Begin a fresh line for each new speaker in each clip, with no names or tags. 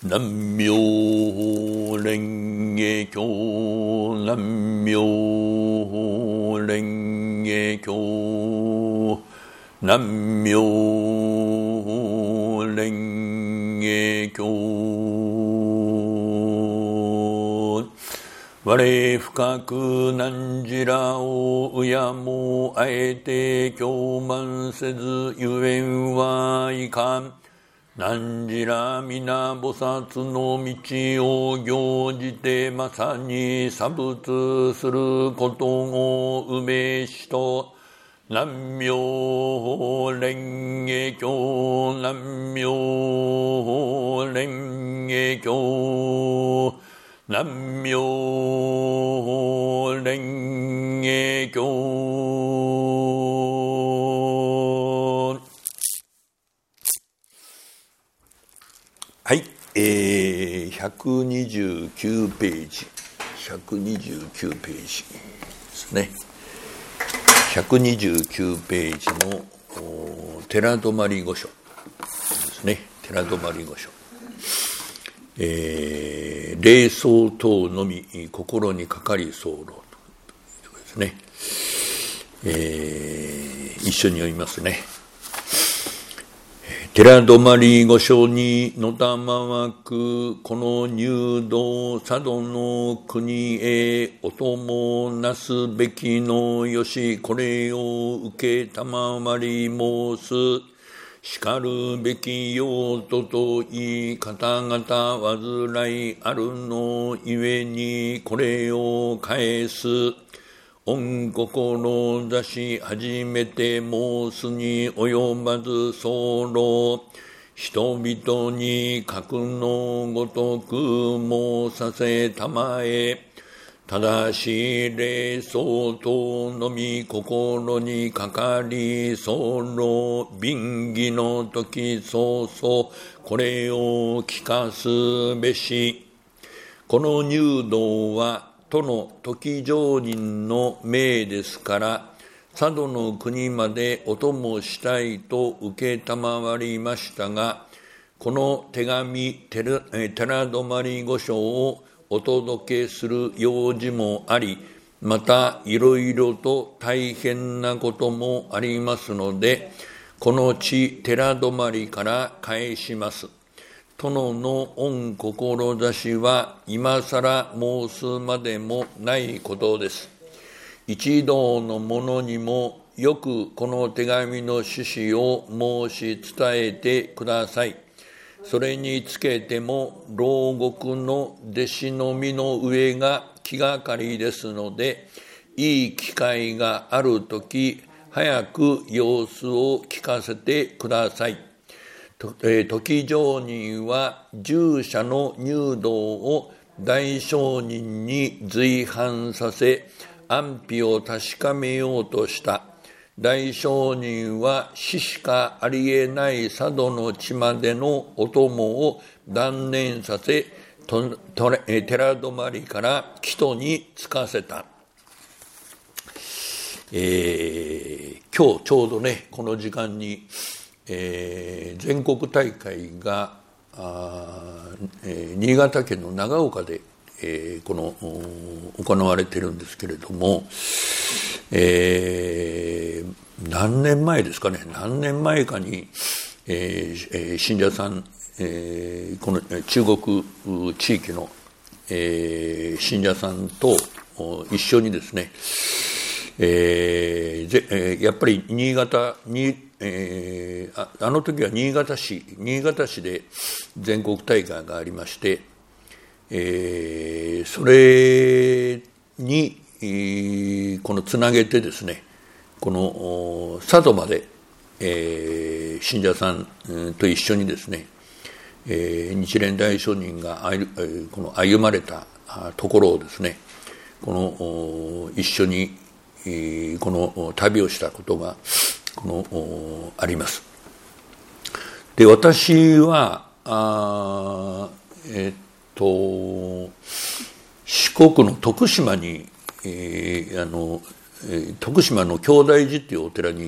南無蓮華経南無蓮華経南無蓮華経我深く汝らを敬もあえて供満せずゆえんはいかん。汝ら皆菩薩の道を行じてまさに作仏することをうめしと、南無蓮華経南無蓮華経南無蓮華経。はい、129ページ、129ページですね。129ページの寺泊御所ですね。寺泊御所。霊草等のみ心にかかり候ということですね。一緒に読みますね。寺泊御所にのたまわくこの入道佐渡の国へお供なすべきのよし、これを受けたまわり申す。しかるべき用途といい方々煩いあるのゆえにこれを返す。御志し初めて申すに及ばず候。人々に格のごとく申させたまえ。ただし霊草等のみ心にかかり候。賓儀の時早々これを聞かすべし。この入道は都の時上人の命ですから、佐渡の国までお供したいと受けたまわりましたが、この手紙寺泊御所をお届けする用事もあり、またいろいろと大変なこともありますので、この地寺泊から返します。殿の御志は今更申すまでもないことです。一同の者にもよくこの手紙の趣旨を申し伝えてください。それにつけても牢獄の弟子の身の上が気がかりですので、いい機会があるとき早く様子を聞かせてください。時上人は従者の入道を大聖人に随伴させ安否を確かめようとした。大聖人は死しかありえない佐渡の地までのお供を断念させ、寺泊から帰途に着かせた。今日ちょうどね、この時間に全国大会が新潟県の長岡で、行われているんですけれども、何年前ですかね、何年前かに、信者さん、この中国地域の、信者さんと一緒にですね、やっぱり新潟にあの時は新潟市で全国大会がありまして、それにこのつなげてですね、この佐渡まで、信者さんと一緒にですね、日蓮大聖人がこの歩まれたところをですね、この一緒にこの旅をしたことがあります。で、私は四国の徳島に、徳島の京大寺っていうお寺に、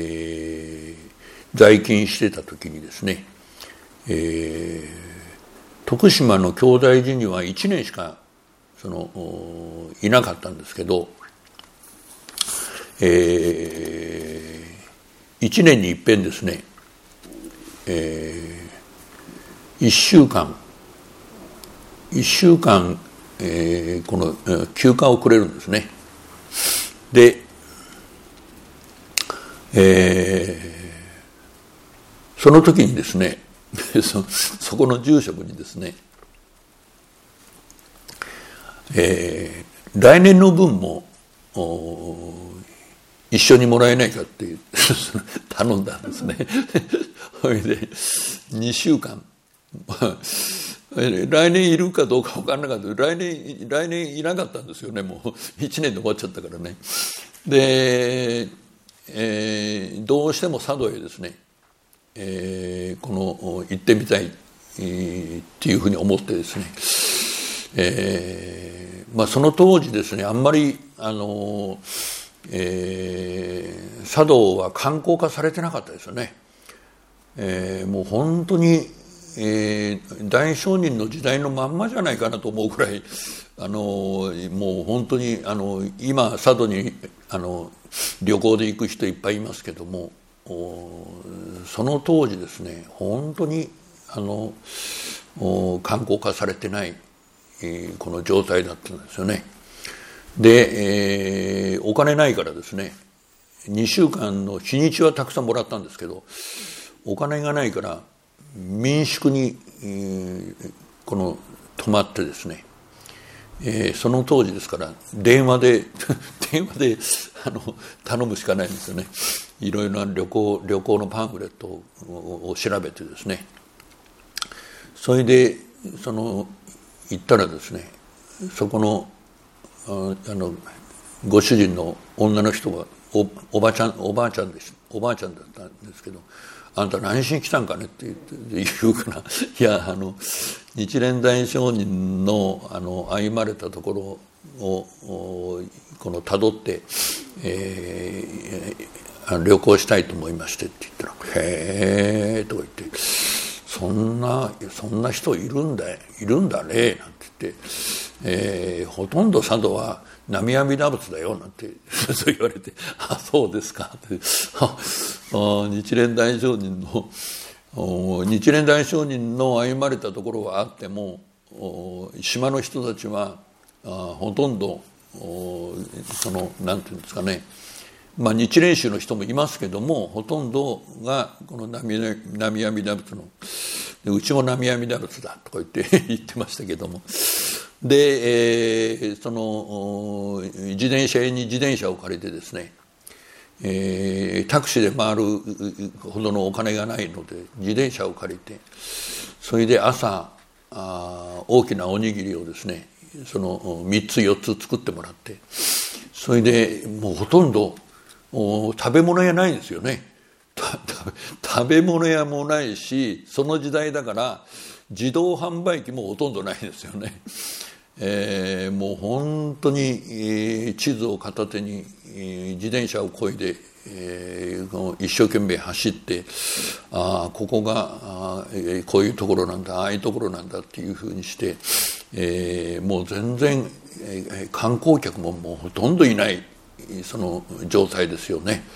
在勤してた時にですね、 徳島の兄弟寺には1年しかいなかったんですけど、1年に一遍ですね、1週間、この休暇をくれるんですね。で、その時にですねそこの住職にですね、来年の分も一緒にもらえないかっていう頼んだんですね。それで2週間来年いるかどうか分からなかった。来年いなかったんですよね。もう1年で終わっちゃったからね。で、どうしても佐渡へですね、行ってみたいっていうふうに思ってですね、その当時ですね、あんまり佐渡は観光化されてなかったですよね。もう本当に、大聖人の時代のまんまじゃないかなと思うくらい、もう本当に今佐渡に旅行で行く人いっぱいいますけども、その当時ですね、本当に観光化されてない、この状態だったんですよね。で、お金ないからですね、2週間の日にちはたくさんもらったんですけど、お金がないから民宿に、泊まってですね、その当時ですから電話で頼むしかないんですよね。いろいろな旅行のパンフレットを調べてですね、それで行ったらですね、そこのご主人の女の人がおばあちゃんだったんですけど、あんた何しに来たんかねって言うから、いや日蓮大聖人の歩まれたところを辿って、旅行したいと思いましてって言ったら、へえとか言って、そんな人いるんだねなんて言って、ほとんど佐渡は南無阿弥陀仏だよなんてそう言われて、あ、そうですかって、日蓮大聖人の歩まれたところはあっても、島の人たちはほとんどなんていうんですかね、日蓮宗の人もいますけども、ほとんどがこの南無阿弥陀仏の、うちも南無阿弥陀仏だとか言ってましたけども、で、自転車屋に自転車を借りてですね、タクシーで回るほどのお金がないので自転車を借りて、それで朝大きなおにぎりをですね、3つ4つ作ってもらって、それでもうほとんど食べ物屋ないんですよね。食べ物屋もないし、その時代だから自動販売機もほとんどないんですよね。もう本当に、地図を片手に、自転車を漕いで、一生懸命走って、ここがこういうところなんだ、ああいうところなんだっていうふうにして、もう全然、観光客ももうほとんどいないその状態ですよね。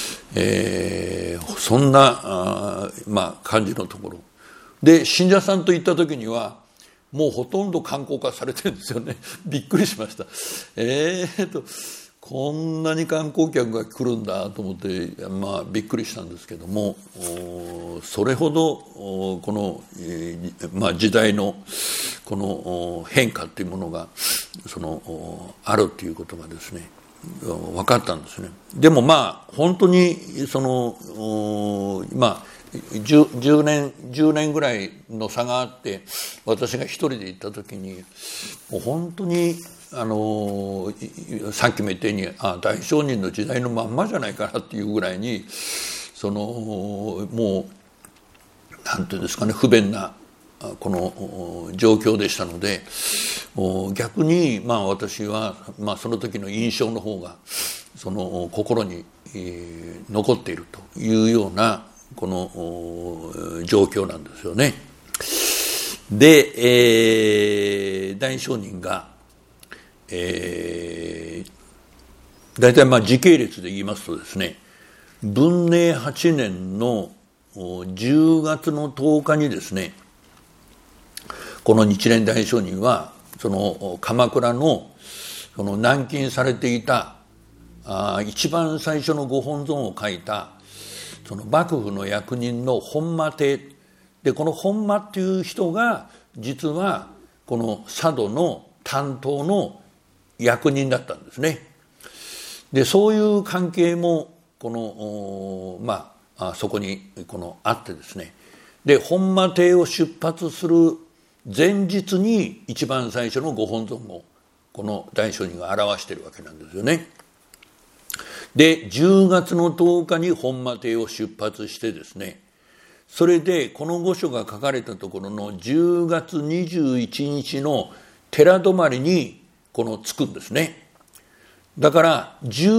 そんな感じのところで、信者さんと行った時にはもうほとんど観光化されてるんですよね。びっくりしました。こんなに観光客が来るんだと思って、びっくりしたんですけども、それほどこの、時代のこの変化っていうものがあるということがですね、分かったんですね。でも本当に10年ぐらいの差があって、私が一人で行った時にもう本当にさっきも言ったように大聖人の時代のまんまじゃないかなっていうぐらいにもうなんていうんですかね、不便なこの状況でしたので、逆に私はその時の印象の方が心に残っているというようなこの状況なんですよね。 で、大聖人が、大体時系列で言いますとですね、文寧8年の10月の10日にですね、この日蓮大聖人はその鎌倉のその軟禁されていた一番最初のご本尊を書いたその幕府の役人の本間邸で、この本間っていう人が実はこの佐渡の担当の役人だったんですね。でそういう関係もこのそこにこのあってですね、で本間邸を出発する前日に一番最初のご本尊をこの大聖人が表しているわけなんですよね。で10月の10日に本間邸を出発してですね、それでこの御所が書かれたところの10月21日の寺泊にこの着くんですね。だから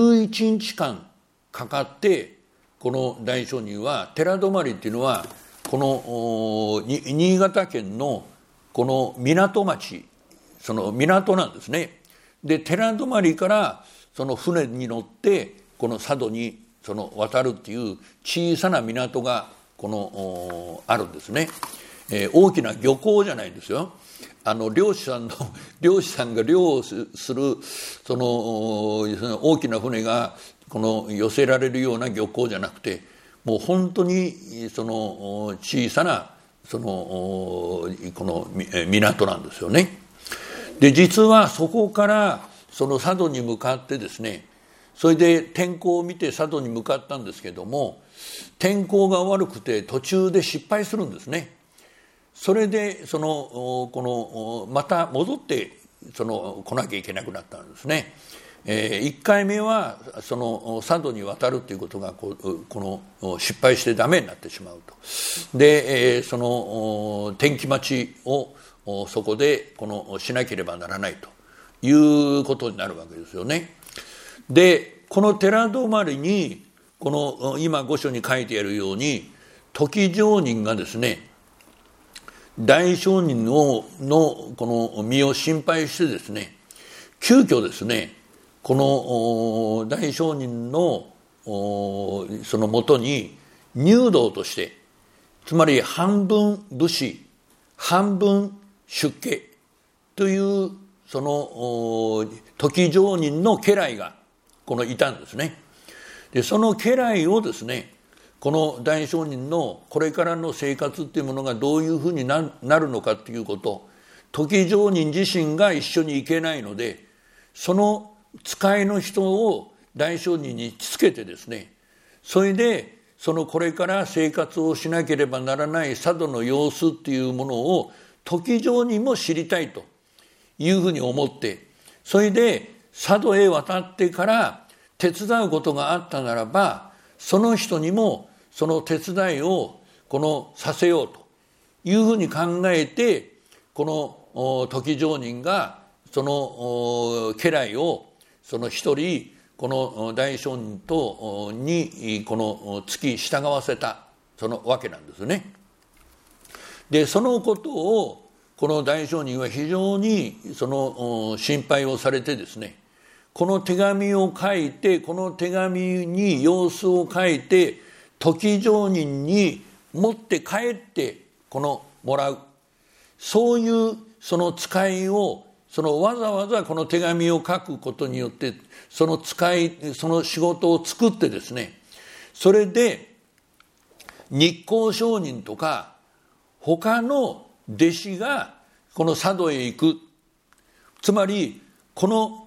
11日間かかってこの大聖人は、寺泊っていうのはこの新潟県のこの港町、その港なんですね。で寺泊からその船に乗ってこの佐渡にその渡るっていう小さな港がこのあるんですね。大きな漁港じゃないんですよ。漁師さんが漁をするその大きな船がこの寄せられるような漁港じゃなくて、もう本当にその小さなこの港なんですよね。で実はそこからその佐渡に向かってですね、それで天候を見て佐渡に向かったんですけども、天候が悪くて途中で失敗するんですね。それでまた戻って来なきゃいけなくなったんですね。1回目はその佐渡に渡るということがこの失敗してダメになってしまうと。で、その天気待ちをそこでしなければならないということになるわけですよね。でこの寺泊にこの今御所に書いてあるように時上人がですね、大聖人のこの身を心配してですね、急遽ですねこの大聖人のそのもとに入道として、つまり半分武士半分出家というその時上人の家来がいたんですね。でその家来をですね、この大聖人のこれからの生活っていうものがどういうふうになるのかっていうこと、時上人自身が一緒に行けないので、その使いの人を大聖人につけてですね、それでこれから生活をしなければならない佐渡の様子っていうものを時上人も知りたいというふうに思って、それで佐渡へ渡ってから手伝うことがあったならば、その人にもその手伝いをさせようというふうに考えて、この時上人がその家来を一人この大聖人とに付き従わせたわけなんですね。でそのことをこの大聖人は非常に心配をされてですね、この手紙を書いて、この手紙に様子を書いて時上人に持って帰ってもらう、そういう使いをわざわざこの手紙を書くことによってその仕事を作ってですね、それで日光上人とか他の弟子がこの佐渡へ行く、つまりこの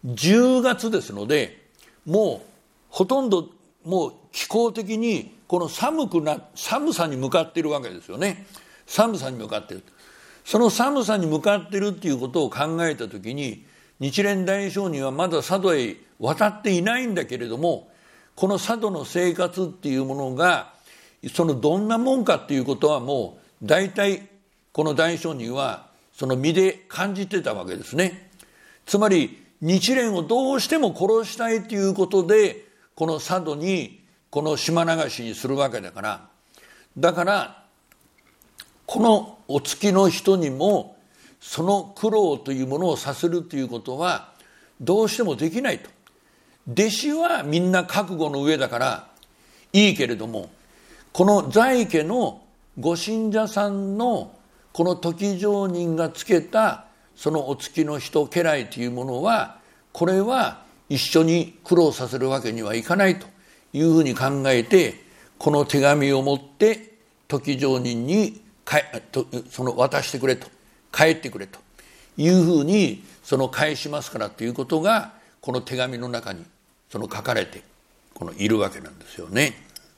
10月ですので、もうほとんどもう気候的にこの寒さに向かっているわけですよね。寒さに向かっている。その寒さに向かっているっていうことを考えたときに、日蓮大聖人はまだ佐渡へ渡っていないんだけれども、この佐渡の生活っていうものがどんなもんかっていうことはもう大体この大聖人は身で感じてたわけですね。つまり日蓮をどうしても殺したいということでこの佐渡に島流しにするわけだから、このお付きの人にもその苦労というものをさせるということはどうしてもできないと。弟子はみんな覚悟の上だからいいけれども、この在家のご信者さんのこの時上人がつけたそのお付きの人家来というものは、これは一緒に苦労させるわけにはいかないというふうに考えて、この手紙を持って時上人にその渡してくれと、帰ってくれというふうにその返しますからということがこの手紙の中にその書かれているわけなんですよね。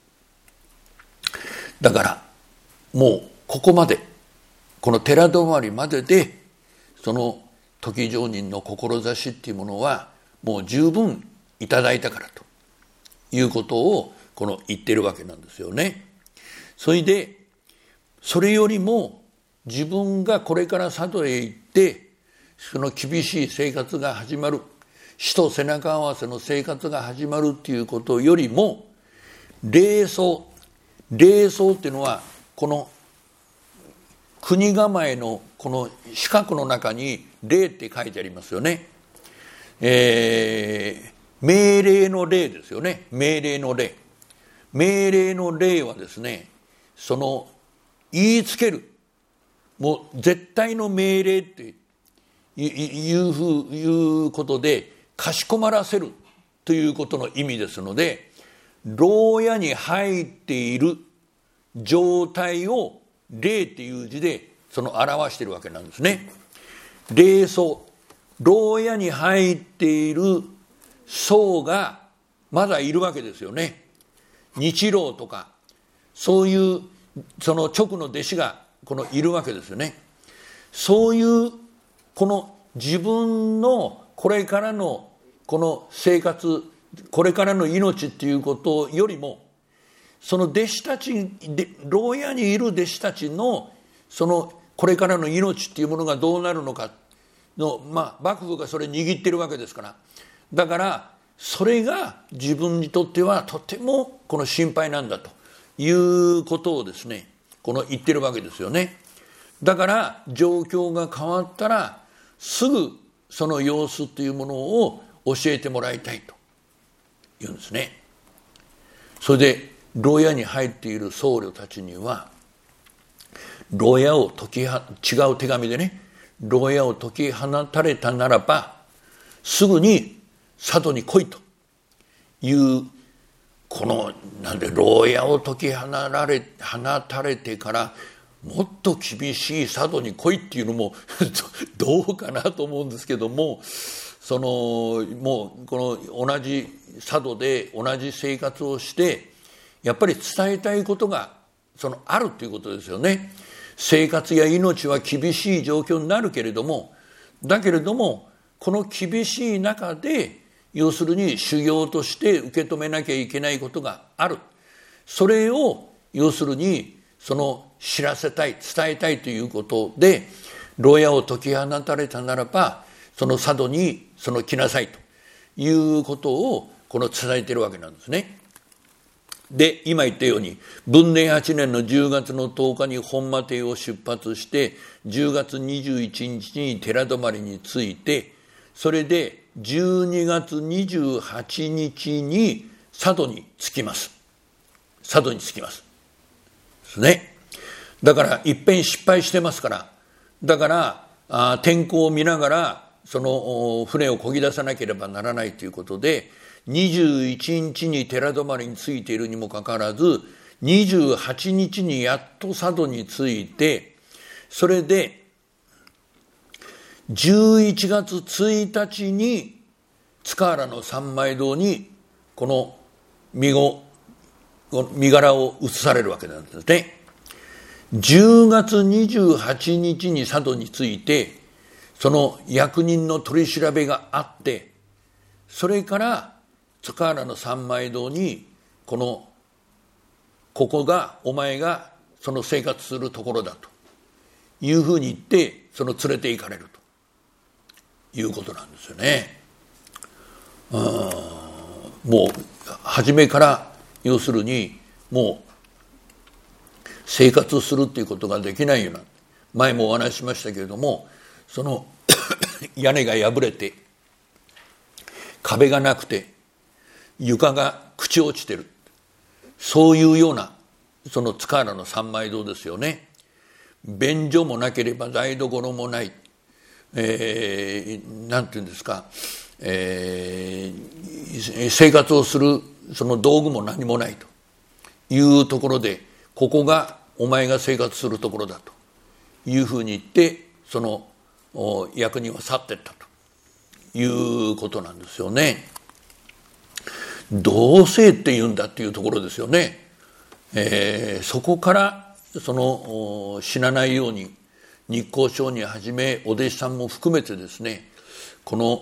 だからもうここまで、この寺泊まりまででその時上人の志っていうものはもう十分いただいたからということを言ってるわけなんですよね。それでそれよりも自分がこれから佐渡へ行ってその厳しい生活が始まる、死と背中合わせの生活が始まるっていうことよりも、礼装っていうのはこの国構えのこの四角の中に礼って書いてありますよね。命令の令ですよね。命令の令。命令の令はですね、その言いつける、もう絶対の命令っていうことでかしこまらせるということの意味ですので、牢屋に入っている状態を霊っていう字で表しているわけなんですね。霊僧、牢屋に入っている僧がまだいるわけですよね。日老とかそういうその直の弟子がいるわけですよね。そういうこの自分のこれからのこの生活、これからの命っていうことよりも、その弟子たち、牢屋にいる弟子たちのそのこれからの命っていうものがどうなるのかの、幕府がそれ握ってるわけですから、だからそれが自分にとってはとても心配なんだということをですね、言ってるわけですよね。だから状況が変わったらすぐその様子というものを教えてもらいたいというんですね。それで牢屋に入っている僧侶たちには、牢屋を違う手紙でね、牢屋を解き放たれたならばすぐに佐渡に来いという、なんで牢屋を解き放たれてからもっと厳しい佐渡に来いっていうのもどうかなと思うんですけども、もう同じ佐渡で同じ生活をしてやっぱり伝えたいことがあるということですよね。生活や命は厳しい状況になるけれども、だけれどもこの厳しい中で要するに修行として受け止めなきゃいけないことがある。それを要するに知らせたい、伝えたいということで、牢屋を解き放たれたならばその佐渡に来なさいということを伝えているわけなんですね。で、今言ったように文寧8年の10月の10日に本間邸を出発して10月21日に寺泊に着いて、それで12月28日に佐渡に着きます。佐渡に着きますですね。だからいっぺん失敗してますから、だから天候を見ながらその船を漕ぎ出さなければならないということで、21日に寺泊に着いているにもかかわらず28日にやっと佐渡に着いて、それで11月1日に塚原の三枚堂にこの身柄を移されるわけなんですね。10月28日に佐渡に着いて、その役人の取り調べがあって、それから塚原の三枚堂にここがお前が生活するところだというふうに言って連れて行かれるということなんですよね。もう初めから要するにもう生活するっていうことができないような、 前もお話ししましたけれども、その屋根が破れて壁がなくて床が朽ち落ちてる、そういうようなその塚原の三枚堂ですよね。便所もなければ台所もない、なんていうんですか、生活をするその道具も何もないというところで、ここがお前が生活するところだというふうに言って、その役人は去っていったということなんですよね。どうせって言うんだっていうところですよね。そこからその死なないように日光上人はじめお弟子さんも含めてですね、この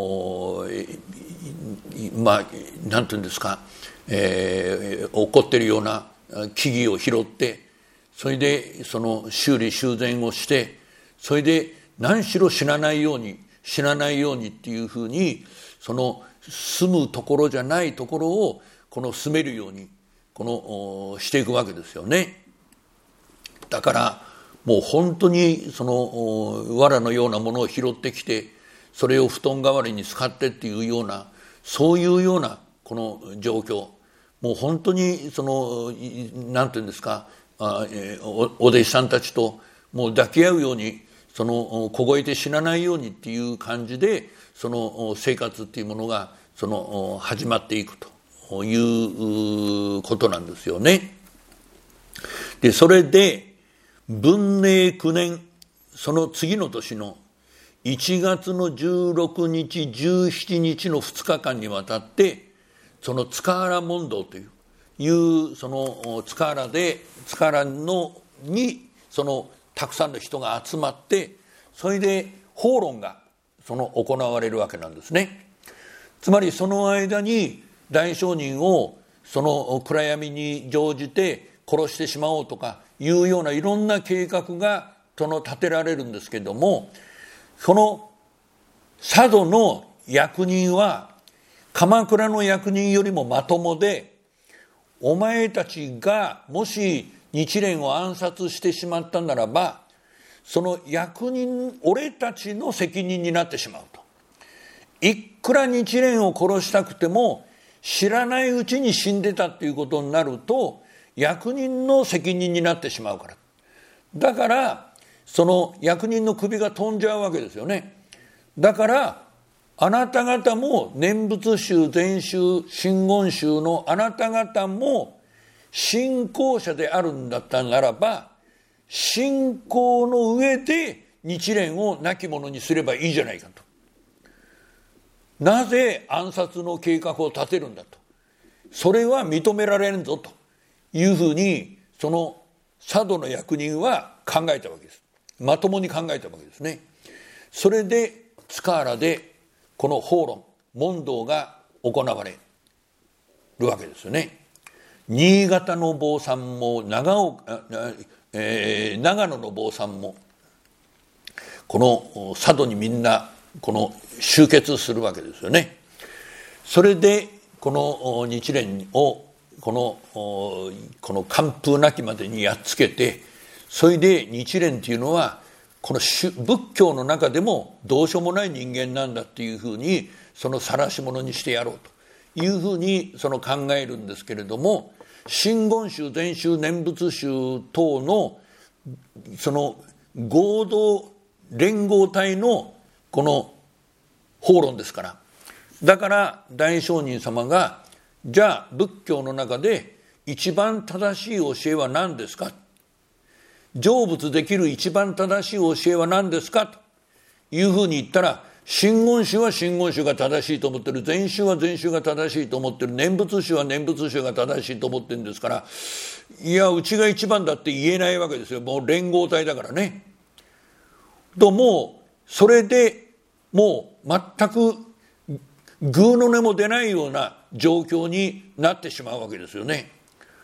なんていうんですか、起こっているような木々を拾って、それでその修理修繕をして、それで何しろ死なないようにっていうふうに、その住むところじゃないところをこの住めるようにしていくわけですよね。だからもう本当にその藁のようなものを拾ってきて、それを布団代わりに使ってっていうような、そういうようなこの状況、もう本当にそのなんていうんですか、お弟子さんたちともう抱き合うように、その凍えて死なないようにっていう感じで、その生活っていうものがその始まっていくということなんですよね。でそれで文寧9年、その次の年の1月の16日17日の2日間にわたって、その塚原問答というその塚原にそのたくさんの人が集まって、それで法論がその行われるわけなんですね。つまりその間に大聖人をその暗闇に乗じて殺してしまおうとかいうようないろんな計画が立てられるんですけれども、その佐渡の役人は鎌倉の役人よりもまともで、お前たちがもし日蓮を暗殺してしまったならば、その役人、俺たちの責任になってしまうと。いくら日蓮を殺したくても知らないうちに死んでたっていうことになると、役人の責任になってしまうから。だからその役人の首が飛んじゃうわけですよね。だからあなた方も念仏宗、禅宗、真言宗のあなた方も信仰者であるんだったならば、信仰の上で日蓮を亡き者にすればいいじゃないかと。なぜ暗殺の計画を立てるんだと。それは認められんぞというふうに、その佐渡の役人は考えたわけです。まともに考えたわけですね。それで塚原でこの法論問答が行われるわけですよね。新潟の坊さんも長野の坊さんもこの佐渡にみんなこの集結するわけですよね。それでこの日蓮をこの完封なきまでにやっつけて、それで日蓮というのはこの仏教の中でもどうしようもない人間なんだっていうふうに、その晒し者にしてやろうというふうにその考えるんですけれども、真言宗、禅宗、念仏宗等のその合同連合体のこの法論ですから、だから大聖人様が、じゃあ仏教の中で一番正しい教えは何ですか、成仏できる一番正しい教えは何ですかというふうに言ったら、真言宗は真言宗が正しいと思ってる、禅宗は禅宗が正しいと思ってる、念仏宗は念仏宗が正しいと思ってるんですから、いやうちが一番だって言えないわけですよ。もう連合体だからね。ともうそれでもう全くグーの音も出ないような状況になってしまうわけですよね。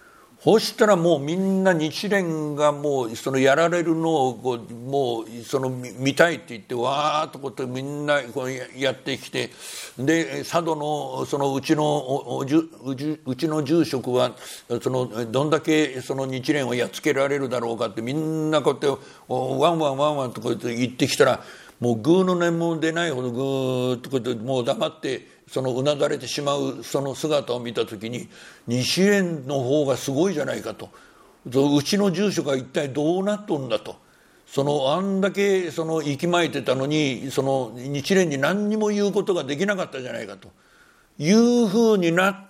そしたらもうみんな日蓮がもうそのやられるのをこうもうその見たいって言ってわーっとこうやってみんなこうやってきて、で佐渡のそのうちの住職はそのどんだけその日蓮をやっつけられるだろうかってみんなこうやってワンワンワンワンとこうやって言ってきたら、もうグーの音も出ないほどグーッとこうやってもう黙ってそのうなだれてしまうその姿を見た時に、日蓮の方がすごいじゃないかと、うちの住職が一体どうなっとんだと、そのあんだけその息巻いてたのにその日蓮に何にも言うことができなかったじゃないかというふうになって、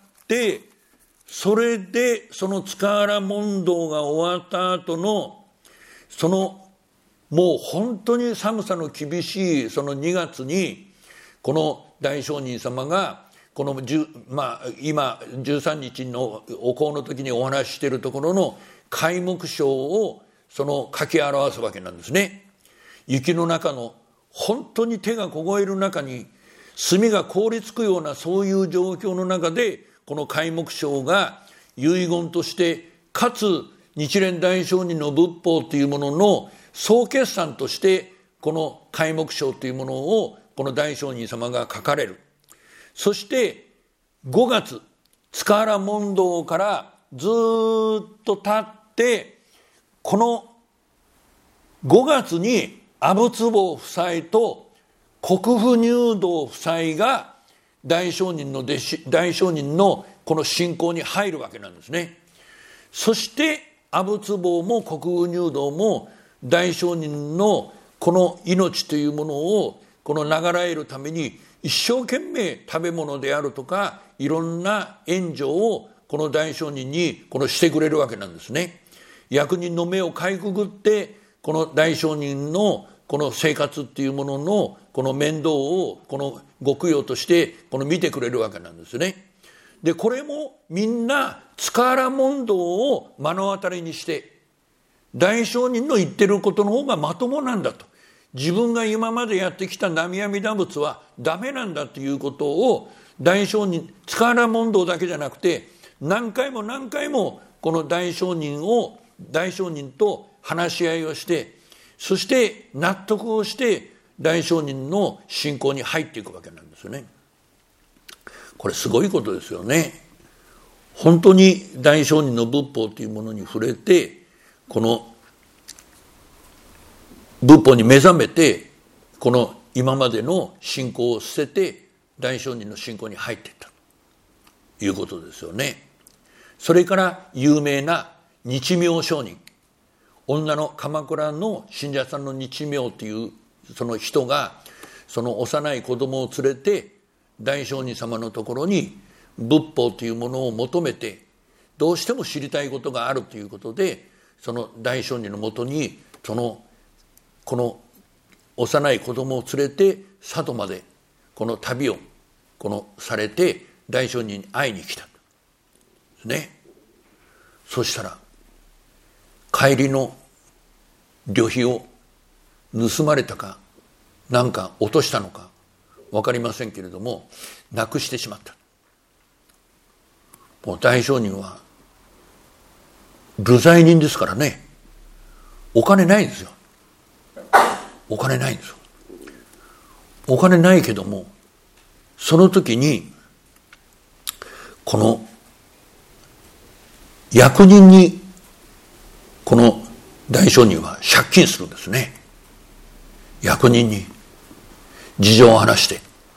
それでその塚原問答が終わった後のそのもう本当に寒さの厳しいその2月にこの大聖人様がこの今13日のお香の時にお話ししているところの皆目章をその書き表すわけなんですね。雪の中の本当に手が凍える中に炭が凍りつくようなそういう状況の中で、この皆目章が遺言としてかつ日蓮大聖人の仏法というものの総決算としてこの皆目章というものをこの大聖人様が書かれる。そして5月塚原問答からずっと経って、この5月に阿仏坊夫妻と国府入道夫妻が大聖人のこの信仰に入るわけなんですね。そして阿仏坊も国府入道も大聖人のこの命というものをこの流らえるために一生懸命食べ物であるとかいろんな援助をこの大聖人にこのしてくれるわけなんですね。役人の目をかいくぐってこの大聖人のこの生活っていうもののこの面倒をこのご供養としてこの見てくれるわけなんですね。でこれもみんな塚原問答を目の当たりにして大聖人の言ってることの方がまともなんだと、自分が今までやってきた南無阿弥陀仏はダメなんだということを大聖人塚原問答だけじゃなくて何回も何回もこの大聖人と話し合いをして、そして納得をして大聖人の信仰に入っていくわけなんですよね。これすごいことですよね。本当に大聖人の仏法というものに触れて、この仏法に目覚めて、この今までの信仰を捨てて大聖人の信仰に入っていったということですよね。それから有名な日妙上人、女の鎌倉の信者さんの日妙というその人がその幼い子供を連れて大聖人様のところに仏法というものを求めて、どうしても知りたいことがあるということで、その大聖人のもとにこの幼い子供を連れて佐渡までこの旅をされて大聖人に会いに来たね。そしたら帰りの旅費を盗まれたかなんか落としたのか分かりませんけれども、なくしてしまった。もう大聖人は流罪人ですからね、お金ないんですよ。お金ないんですよ。お金ないけども、その時にこの役人にこの大聖人は借金するんですね。役人に事情を話して、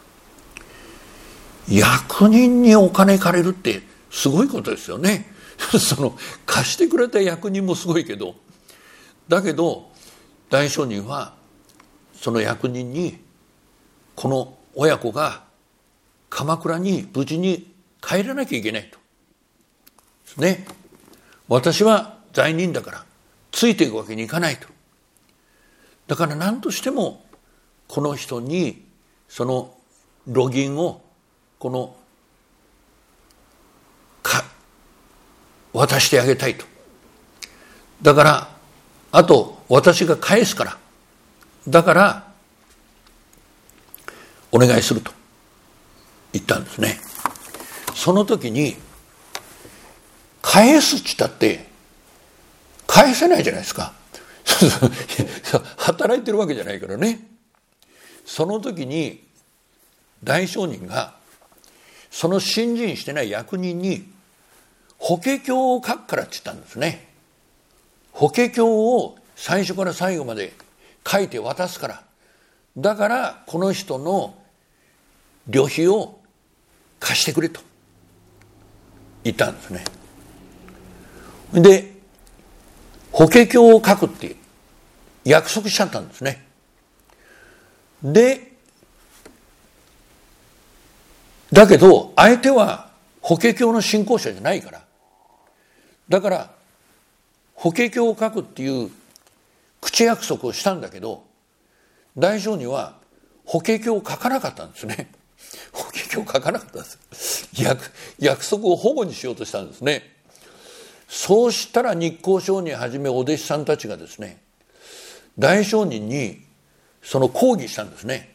役人にお金借りるってすごいことですよね。その貸してくれた役人もすごいけど、だけど大聖人はその役人にこの親子が鎌倉に無事に帰らなきゃいけないとね、私は罪人だからついていくわけにいかないと。だから何としてもこの人にその路銀を渡してあげたいと。だからあと私が返すから、だからお願いすると言ったんですね。その時に返すっちったって返せないじゃないですか。働いてるわけじゃないからね。その時に大商人がその信心してない役人に法華経を書くからって言ったんですね。法華経を最初から最後まで書いて渡すから、だからこの人の旅費を貸してくれと言ったんですね。で法華経を書くって約束しちゃったんですね。でだけど相手は法華経の信仰者じゃないから、だから法華経を書くっていう口約束をしたんだけど、大商人は法華経を書かなかったんですね。法華経を書かなかったんです。約束を反故にしようとしたんですね。そうしたら日光上人はじめお弟子さんたちがですね、大商人にその抗議したんですね。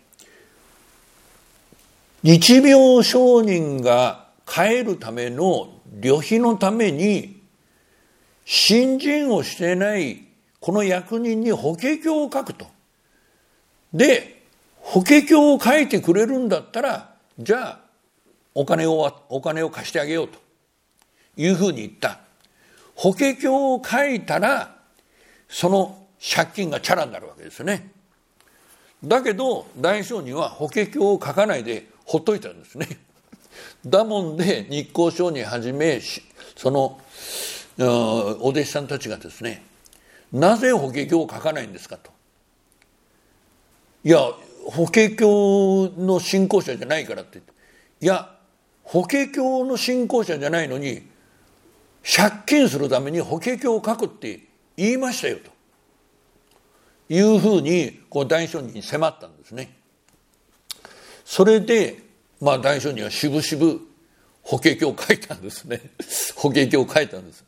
日妙上人が帰るための旅費のために信心をしてないこの役人に法華経を書くと。で法華経を書いてくれるんだったら、じゃあお金を貸してあげようというふうに言った。法華経を書いたらその借金がチャラになるわけですよね。だけど大商人は法華経を書かないでほっといたんですね。だもんで日光上人はじめそのお弟子さんたちがですね、なぜ法華経を書かないんですかと。いや法華経の信仰者じゃないからって言って、いや法華経の信仰者じゃないのに借金するために法華経を書くって言いましたよというふうにこう大商人に迫ったんですね。それで大商人はしぶしぶ法華経を書いたんですね。法華経を書いたんです。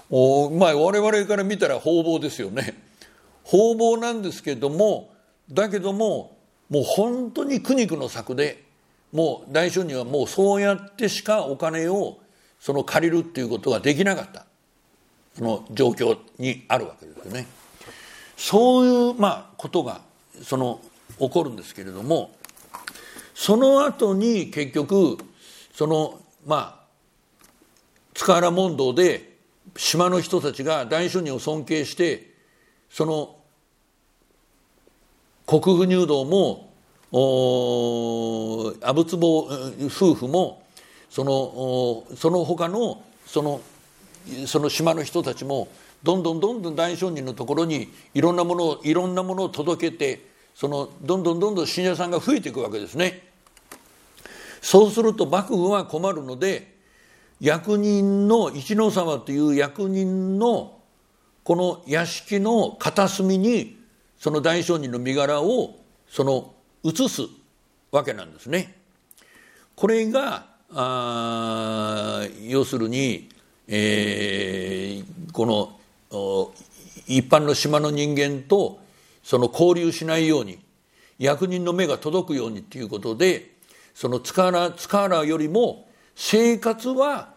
我々から見たら方々ですよね。方々なんですけども、だけどももう本当に苦肉の策で、もう大商人はもうそうやってしかお金をその借りるっていうことができなかった、その状況にあるわけですよね。そういうことがその起こるんですけれども、その後に結局その塚原問答で島の人たちが大商人を尊敬して、その国府入道も阿仏坊夫婦もその他のその島の人たちもどんどん大商人のところにいろんなものを届けて、どんどん信者さんが増えていくわけですね。そうすると幕府は困るので、役人の一ノ沢という役人のこの屋敷の片隅にその大商人の身柄を移すわけなんですね。これが要するに、この一般の島の人間と交流しないように、役人の目が届くようにっていうことで、その塚原よりも生活は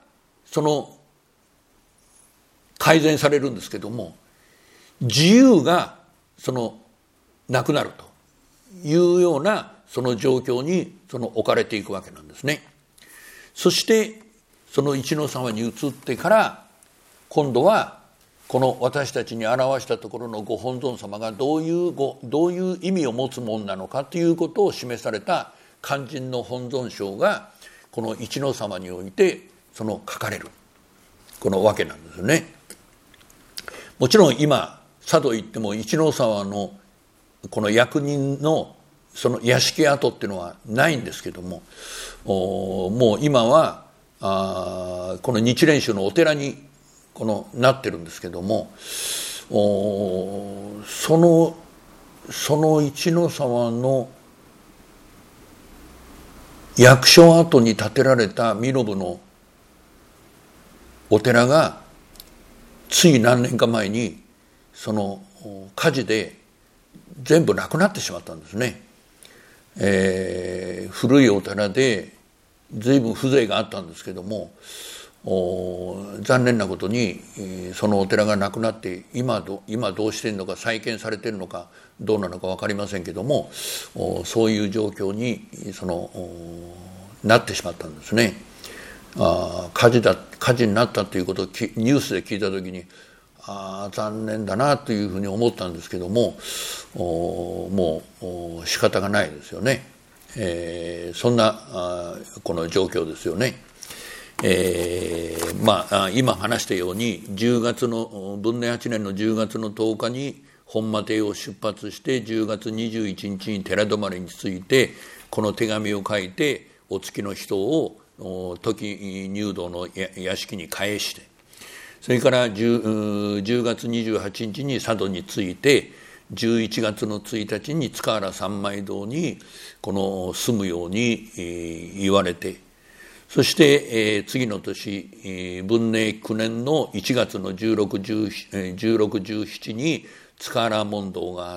改善されるんですけども、自由がなくなるというようなその状況に置かれていくわけなんですね。そしてその一ノ沢に移ってから、今度はこの私たちに表したところのご本尊様がどういう意味を持つものなのかということを示された勧進の本尊章がこの一ノ沢において書かれるこのわけなんですよね。もちろん今佐渡行っても一ノ沢のこの役人のその屋敷跡っていうのはないんですけども、もう今はこの日蓮宗のお寺になってるんですけども、その一ノ沢の役所跡に建てられた身延のお寺がつい何年か前に火事で全部なくなってしまったんですね。古いお寺で随分風情があったんですけども、 残念なことにそのお寺がなくなって今どうしているのか、再建されているのかどうなのか分かりませんけども、そういう状況になってしまったんですね。火事になったということをニュースで聞いた時に残念だなというふうに思ったんですけども、もう仕方がないですよね。そんなこの状況ですよね。今話したように文明8年の10月の10日に本間邸を出発して10月21日に寺泊に着いてこの手紙を書いてお付きの人を時入道の屋敷に返して、それから 10月28日に佐渡に着いて11月の1日に塚原三昧堂に住むように言われて、そして、次の年文明9年の1月の16、17に塚原問答があって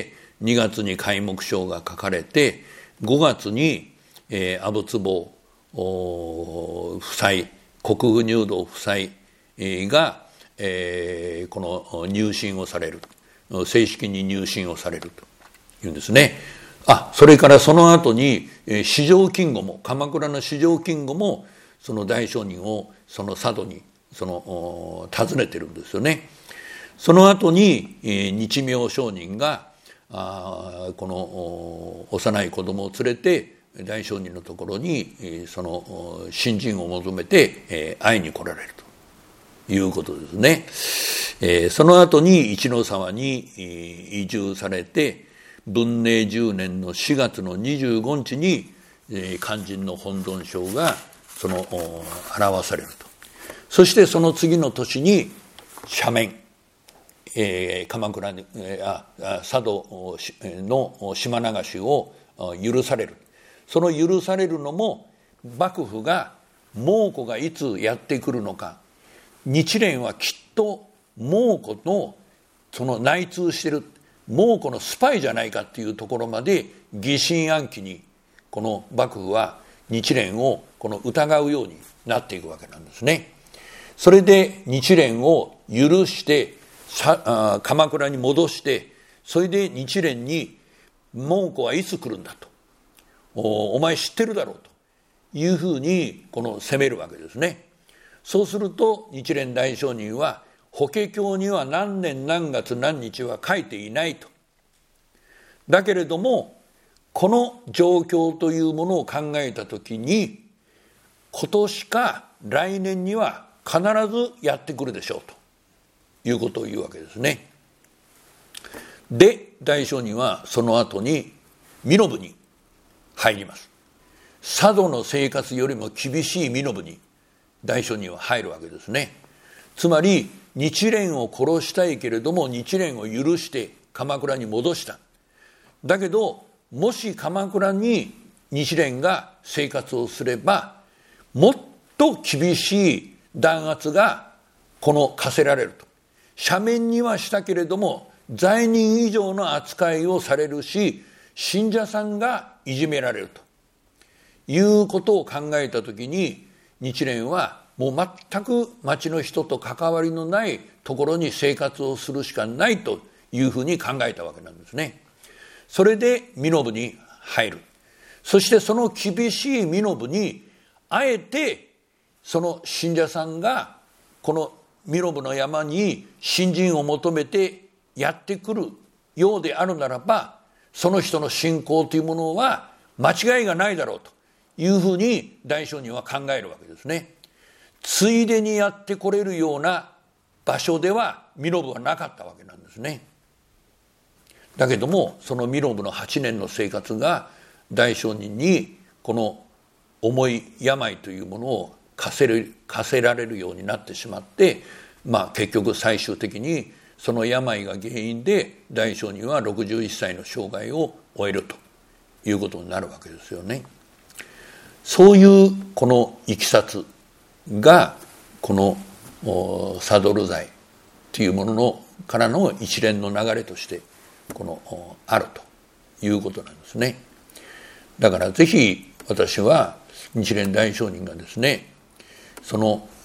、2月に開目章が書かれて、5月に阿仏坊夫妻、国府入道夫妻がこの入信をされる、正式に入信をされるというんですね。それからその後に四条金吾も、鎌倉の四条金吾もその大聖人をその佐渡に訪ねてるんですよね。その後に日妙上人がこの幼い子供を連れて大聖人のところにその信心を求めて会いに来られるということですね。その後に一ノ沢に移住されて文明10年の4月の25日に勧進の本尊像が表されると。そしてその次の年に赦免、鎌倉に佐渡の島流しを許される。その許されるのも幕府が蒙古がいつやってくるのか、日蓮はきっと蒙古の内通している蒙古のスパイじゃないかっていうところまで疑心暗鬼にこの幕府は日蓮を疑うようになっていくわけなんですね。それで日蓮を許して鎌倉に戻して、それで日蓮に蒙古はいつ来るんだと、お前知ってるだろうというふうに責めるわけですね。そうすると日蓮大聖人は法華経には何年何月何日は書いていないと。だけれどもこの状況というものを考えたときに、今年か来年には必ずやってくるでしょうということを言うわけですね。で大聖人はその後に身延に入ります。佐渡の生活よりも厳しい身延に大聖人は入るわけですね。つまり日蓮を殺したいけれども日蓮を許して鎌倉に戻した。だけどもし鎌倉に日蓮が生活をすればもっと厳しい弾圧が課せられると。赦免にはしたけれども罪人以上の扱いをされるし、信者さんがいじめられるということを考えたときに、日蓮はもう全く町の人と関わりのないところに生活をするしかないというふうに考えたわけなんですね。それで身延に入る。そしてその厳しい身延にあえてその信者さんがこの身延の山に信心を求めてやってくるようであるならば、その人の信仰というものは間違いがないだろうというふうに大聖人は考えるわけですね。ついでにやってこれるような場所では身延はなかったわけなんですね。だけどもその身延の8年の生活が大聖人にこの重い病というものを課せられるようになってしまって、結局最終的にその病が原因で大聖人は61歳の生涯を終えるということになるわけですよね。そういうこのいきさつがこのサドル罪というものからの一連の流れとしてあるということなんですね。だからぜひ私は日蓮大聖人がですね、その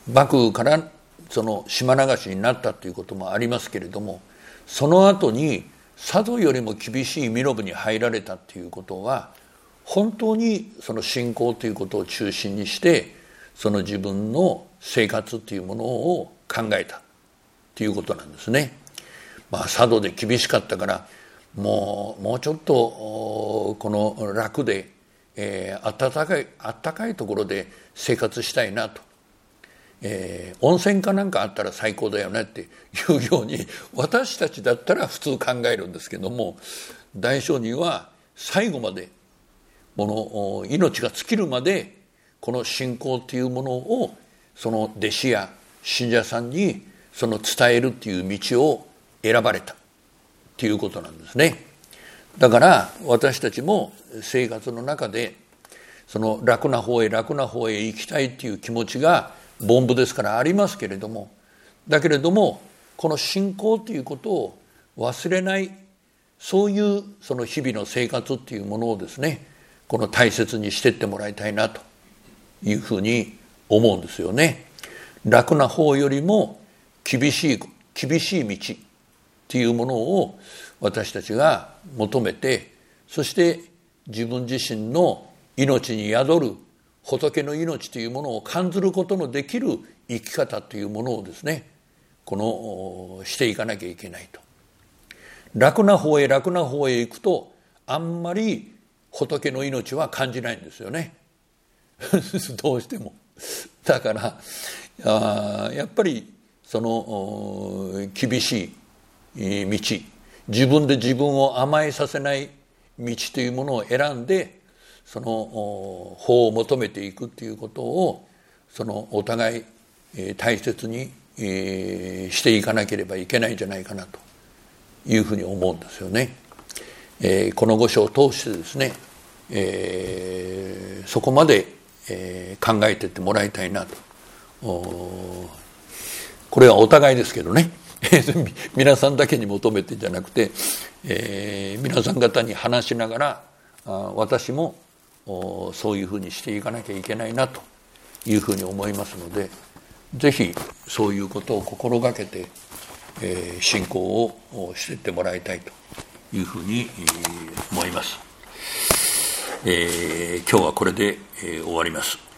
幕府からその島流しになったということもありますけれども、その後に佐渡よりも厳しい身延に入られたということは、本当にその信仰ということを中心にしてその自分の生活というものを考えたということなんですね。佐渡で厳しかったからもうちょっとこの楽で、暖かいところで生活したいなと、温泉かなんかあったら最高だよねっていうように私たちだったら普通考えるんですけども、大聖人は最後までこの命が尽きるまでこの信仰というものをその弟子や信者さんにその伝えるという道を選ばれたということなんですね。だから私たちも生活の中でその楽な方へ行きたいという気持ちが凡夫ですからありますけれども、だけれどもこの信仰ということを忘れない、そういうその日々の生活というものをですね、この大切にしていってもらいたいなというふうに思うんですよね。楽な方よりも厳しい道というものを私たちが求めて、そして自分自身の命に宿る仏の命というものを感じることのできる生き方というものをですね、していかなきゃいけないと。楽な方へ行くとあんまり仏の命は感じないんですよねどうしても。だからやっぱりその厳しい道、自分で自分を甘えさせない道というものを選んでその法を求めていくということをそのお互い大切にしていかなければいけないんじゃないかなというふうに思うんですよね。この御書を通してですね、そこまで考えていってもらいたいなと。これはお互いですけどね皆さんだけに求めてじゃなくて、皆さん方に話しながら私もそういうふうにしていかなきゃいけないなというふうに思いますので、ぜひそういうことを心がけて、信仰をしていってもらいたいというふうに思います。今日はこれで終わります。